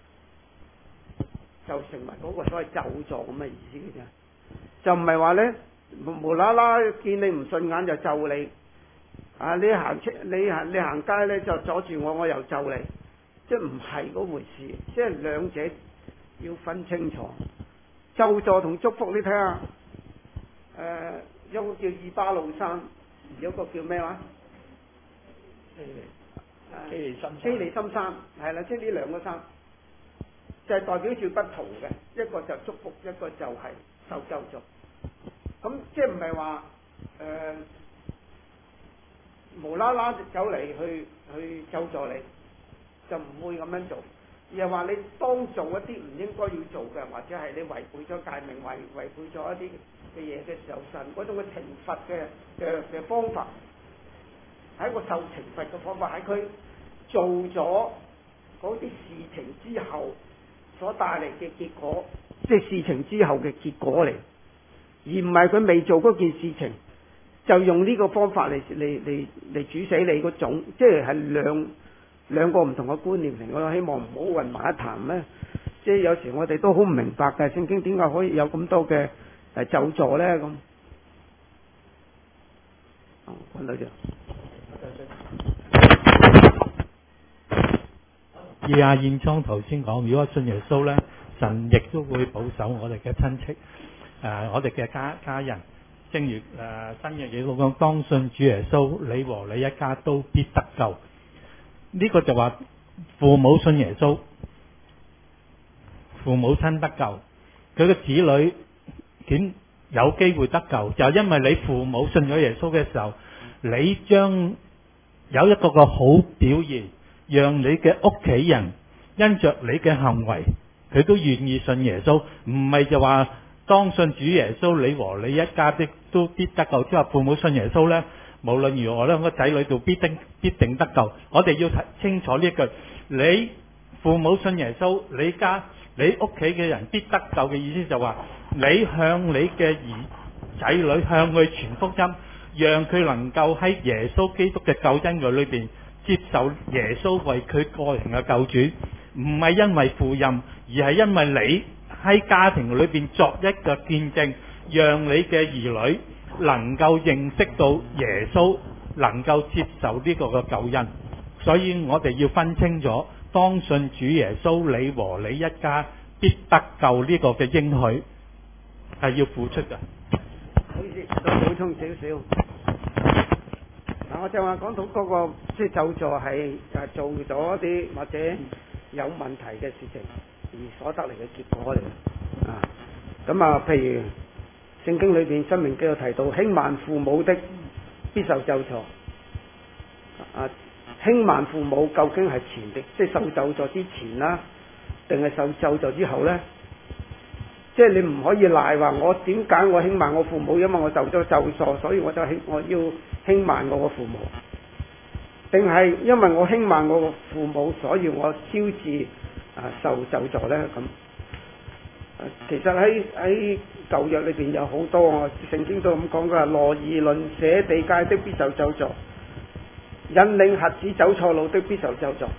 就成為嗰個所謂咒詛咁嘅意思嘅啫，就唔係話咧無啦啦見你唔順眼就咒你，啊你行出你行你行街咧就阻住我，我又咒你，即係唔係嗰回事，即係兩者要分清楚。咒詛同祝福你睇下，誒、呃、有個叫以巴路山，有個叫咩話？ 基利心基利心山，係啦，即係呢兩個山。就係代表住不同嘅，一個就祝福，一個就係受咒詛。咁即係唔係話誒無啦啦走嚟去去咒詛你，就唔會咁樣做。而係話你當做一啲唔應該要做嘅，或者係你違背咗誡命、違違背咗一啲嘅嘢嘅時候，神嗰種嘅懲罰嘅嘅嘅方法，係一個受懲罰嘅方法，喺佢做咗嗰啲事情之後所帶嚟嘅結果，即係事情之後嘅結果嚟，而唔係佢未做嗰件事情就用呢個方法嚟嚟嚟嚟煮死你嗰種，即係係兩兩個唔同嘅觀念嚟。我希望唔好混埋一談咧。即係有時我哋都好唔明白嘅，聖經點解可以有咁多嘅誒咒詛咧？咁，哦，揾到咗。 以阿燕莊頭先講，如果信耶穌咧，神亦都會保守我哋嘅親戚，誒、呃，我哋嘅家家人。正如誒、呃、新約嘢講，當信主耶穌，你和你一家都必得救。呢、這個就話父母信耶穌，父母親得救，佢嘅子女點有機會得救？就因為你父母信咗耶穌嘅時候，你將有一個個好表現。讓你嘅屋企人因着你嘅行為，佢都願意信耶穌，唔係就話當信主耶穌，你和你一家的都必得救。即係話父母信耶穌呢，無論如何呢，個仔女就必定必定得救。我哋要睇清楚呢一句：你父母信耶穌，你家你屋企嘅人必得救嘅意思就話，你向你嘅兒仔女向佢傳福音，讓佢能夠喺耶穌基督嘅救恩嘅裏邊。接受耶穌為佢個人嘅救主，唔係因為父任，而係因為你喺家庭裏邊作一個見證，讓你嘅兒女能夠認識到耶穌，能夠接受呢個嘅救恩。所以我哋要分清楚，當信主耶穌，你和你一家必得救呢個嘅應許係要付出嘅。 好意思，再補充少少。嗱，我正話講到嗰個即係咒詛係誒做咗啲或者有問題嘅事情而所得嚟嘅結果嚟嘅啊。咁啊，譬如聖經裏邊《申命記》有提到，輕慢父母的必受咒詛。啊，輕慢父母究竟係前的，即係受咒詛之前啦，定係受咒詛之後咧？即係你唔可以賴話我點解我輕慢我父母，因為我受咗咒詛，所以我就輕我要輕慢我個父母，定係因為我輕慢我個父母，所以我招致啊受咒詛咧？咁、啊、其實喺喺舊約裏邊有好多啊，聖經都咁講嘅，羅以論捨地界的必受咒詛，引領瞎子走錯路的必受咒詛，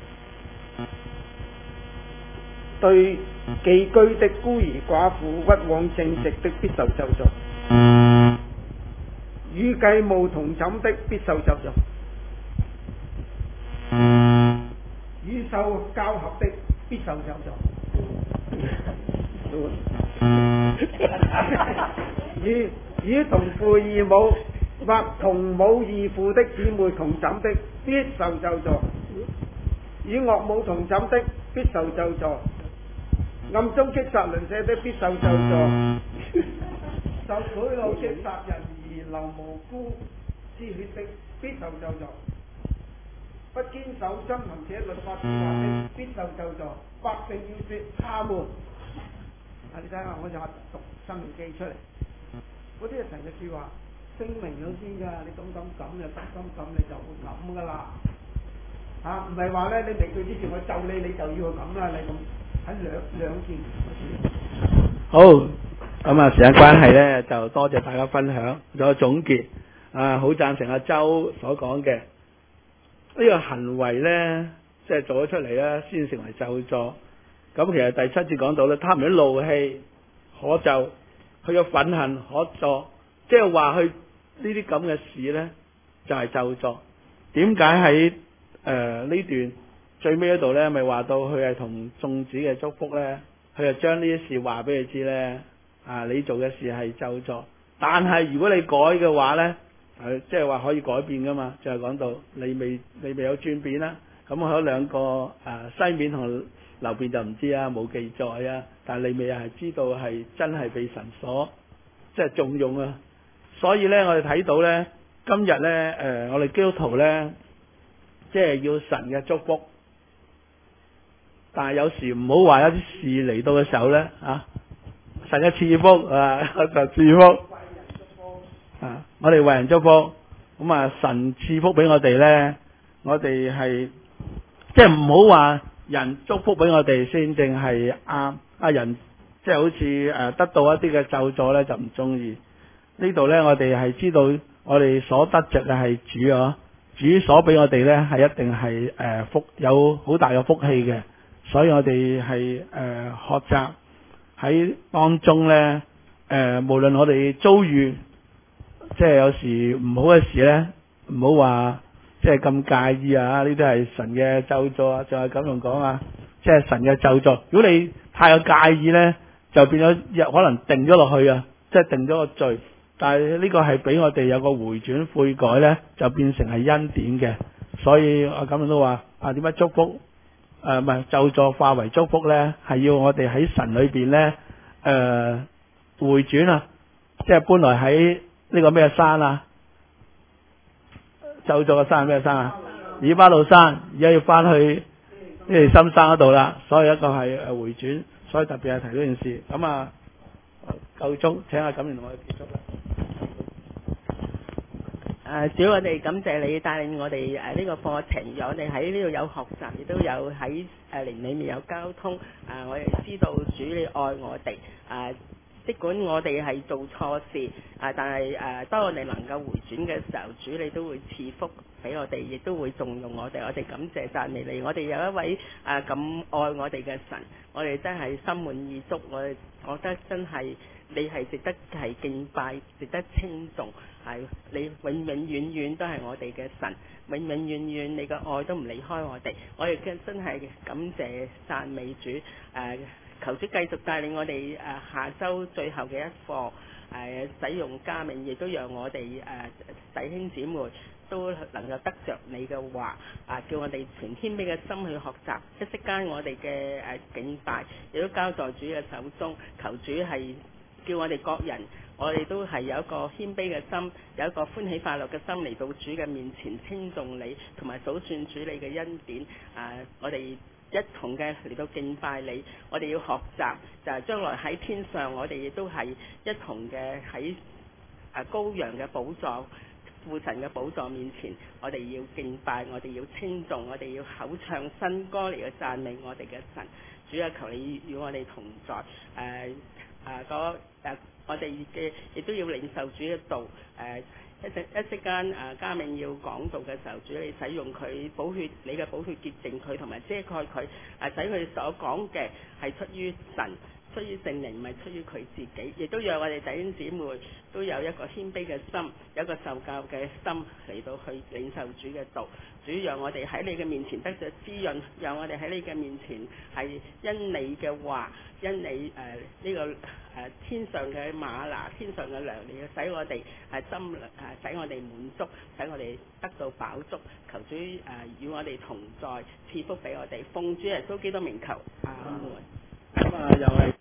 對寄居的孤兒寡婦屈枉正直的必受咒詛，與繼母同枕的必受咒詛，與獸交合的必受咒詛。與與同父異母或同母異父的姊妹同枕的，必受咒詛。與岳母同枕的，必受咒詛。暗中擊殺鄰舍的，必受咒詛。受賄賂擊殺人而流無辜之血的，必受咒詛。不堅守遵行這律法之話的，必受咒詛。百姓要說他們，啊你睇下，我就話讀《申命記》出嚟，嗰啲係神嘅説話，聲明咗先㗎。你咁咁咁就咁咁咁，你就會咁㗎啦。嚇，唔係話咧，你未到之前我咒你，你就要咁啦。你咁喺兩兩件事。 好，咁啊時間關係咧，就多謝大家分享，仲有總結。啊，好贊成阿周所講嘅。呢個行為呢，即係做咗出嚟咧，先成為咒詛。咁其實第七節講到咧，他們啲怒氣可咒，佢嘅憤恨可詛，即係話佢呢啲咁嘅事呢，就係咒詛。點解喺誒呢段最尾嗰度呢，咪話到佢係同眾子嘅祝福呢？佢就將呢啲事話俾佢知呢，啊，你做嘅事係咒詛，但係如果你改嘅話呢，係即係話可以改變噶嘛，就係、是、講到你未你未有轉變啦。咁嗰兩個誒、呃、西面同流便就唔知啊，冇記載啊。但係利未係知道係真係被神所即係重用啊。所以咧，我哋睇到咧，今日咧誒，我哋基督徒咧，即係要神嘅祝福，但係有時唔好話有啲事嚟到嘅時候咧啊，神嘅賜福啊就賜福。啊！我哋為人祝福，咁啊神賜福俾我哋呢，我哋係即係唔好話人祝福俾我哋先正係啱，啊人即係好似誒得到一啲嘅咒詛呢，就唔中意。呢度呢，我哋係知道我哋所得着嘅係主啊，主所俾我哋呢，係一定係誒福有好大嘅福氣嘅，所以我哋係誒學習喺當中呢，誒、呃、無論我哋遭遇。即係有時唔好嘅事呢，唔好話即係咁介意啊！呢啲係神嘅咒詛啊，就係咁樣講啊！即係神嘅咒詛。如果你太有介意呢，就變咗可能定咗落去啊，即係定咗個罪。但係呢個係俾我哋有個回轉悔改呢，就變成係恩典嘅。所以我咁樣都話啊，點解祝福誒唔係咒詛化為祝福呢？係要我哋喺神裏邊呢，誒、呃、回轉啊！即係本來喺呢個咩山啊？咒詛嘅山係咩山啊？以巴路山，而家要翻去呢條深山嗰度啦。所以一個係誒回轉，所以特別係提呢件事。咁啊，夠鐘，請阿錦聯同我哋結束啦。 誒，主我哋感謝你帶領我哋誒呢個課程，我哋喺呢度有學習，亦都有喺誒靈裏面有交通。誒，我哋知道主你愛我哋誒。即管我哋係做錯事，啊，但係誒、啊，當我哋能夠回轉嘅時候，主你都會賜福俾我哋，亦都會重用我哋。我哋感謝讚美你。我哋有一位誒咁、啊、愛我哋嘅神，我哋真係心滿意足。我哋覺得真係你係值得係敬拜，值得稱頌。係你永永遠遠都係我哋嘅神，永永遠遠你嘅愛都唔離開我哋。我哋嘅真係感謝讚美主誒。啊求主繼續帶領我哋誒下週最後嘅一課誒使用加冕，亦都讓我哋誒弟兄姊妹都能夠得着你嘅話啊，叫我哋全謙卑嘅心去學習，一息間我哋嘅誒敬拜亦都交在主嘅手中。求主係叫我哋各人，我哋都係有一個謙卑嘅心，有一個歡喜快樂嘅心嚟到主嘅面前稱頌你，同埋數算主你嘅恩典啊！我哋一同嘅嚟到敬拜你，我哋要學習就係、是、將來喺天上，我哋亦都係一同嘅喺誒羔羊嘅寶座、父神嘅寶座面前，我哋要敬拜，我哋要稱頌，我哋要口唱新歌嚟嘅讚美我哋嘅神。主啊，求你與我哋同在，誒誒嗰誒我哋嘅亦都要領受主嘅道誒。呃一陣一息間誒加冕要講道嘅時候，主你使用佢寶血，你嘅寶血潔淨佢，同埋遮蓋佢，誒使佢所講嘅係出於神， 出於聖靈，唔係出於佢自己，亦都讓我哋弟兄姊妹都有一個謙卑嘅心，有一個受教嘅心嚟到去領受主嘅道。主讓我哋喺你嘅面前得着滋潤，讓我哋喺你嘅面前係因你嘅話，因你誒呢、呃這個誒、呃、天上嘅嗎哪，天上嘅糧，你要使我哋係心誒、呃、使我哋滿足，使我哋得到飽足。求主誒、呃、與我哋同在，賜福俾我哋。奉主耶穌基督名求，阿門。 咁啊，又係。